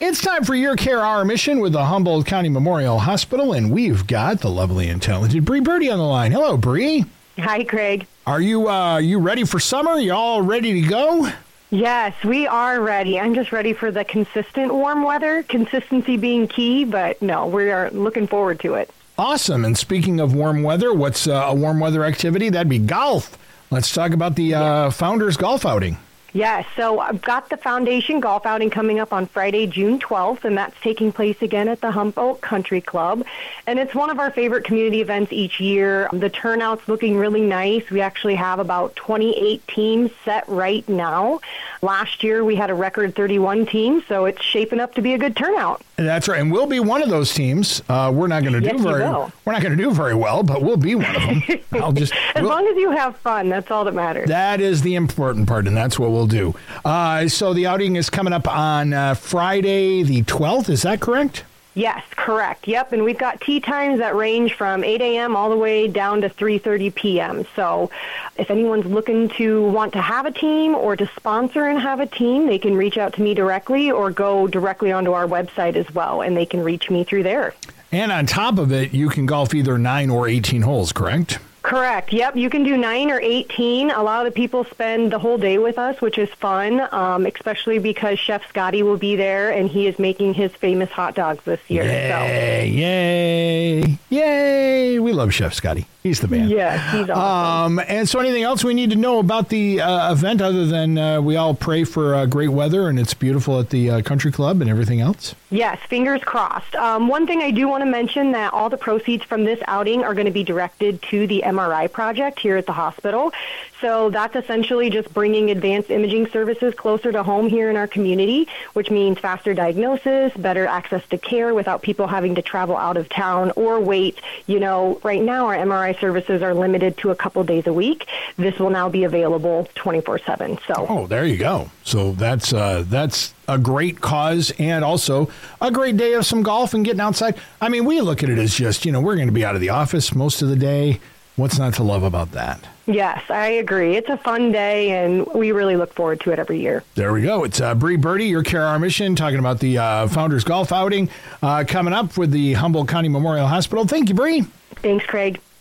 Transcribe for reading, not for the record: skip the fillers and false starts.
It's time for Your Care, Our Mission with the Humboldt County Memorial Hospital, and we've got the lovely and talented Bree Birdie on the line. Hello, Bree. Hi, Craig. Are you ready for summer? You all ready to go? Yes, we are ready. I'm just ready for the consistent warm weather, consistency being key, but no, we are looking forward to it. Awesome. And speaking of warm weather, what's a warm weather activity? That'd be golf. Let's talk about the Founders Golf Outing. Yes, so I've got the Foundation Golf Outing coming up on Friday, June 12th, and that's taking place again at the Humboldt Country Club. And it's one of our favorite community events each year. The turnout's looking really nice. We actually have about 28 teams set right now. Last year we had a record 31 teams, so it's shaping up to be a good turnout. That's right, and we'll be one of those teams. We're not going to do very well, but we'll be one of them. As long as you have fun, that's all that matters. That is the important part, and that's what we'll do. So the outing is coming up on Friday the 12th. Is that correct? Yes, correct. Yep, and we've got tee times that range from 8 a.m. all the way down to 3:30 p.m. So if anyone's looking to want to have a team or to sponsor and have a team, they can reach out to me directly or go directly onto our website as well, and they can reach me through there. And on top of it, you can golf either 9 or 18 holes, correct? Correct. Yep. You can do 9 or 18. A lot of the people spend the whole day with us, which is fun, especially because Chef Scotty will be there, and he is making his famous hot dogs this year. Yay. We love Chef Scotty. He's the man. Yes, he's awesome. And so anything else we need to know about the event other than we all pray for great weather and it's beautiful at the country club and everything else? Yes, fingers crossed. One thing I do want to mention that all the proceeds from this outing are going to be directed to the MRI project here at the hospital. So that's essentially just bringing advanced imaging services closer to home here in our community, which means faster diagnosis, better access to care without people having to travel out of town or wait. You know, right now our MRI services are limited to a couple days a week. This will now be available 24/7. Oh, there you go. So that's a great cause and also a great day of some golf and getting outside. I mean, we look at it as just, we're going to be out of the office most of the day. What's not to love about that? Yes, I agree. It's a fun day, and we really look forward to it every year. There we go. It's Bree Birdie, Your Care, Our Mission, talking about the Founders Golf Outing coming up with the Humboldt County Memorial Hospital. Thank you, Bree. Thanks, Craig.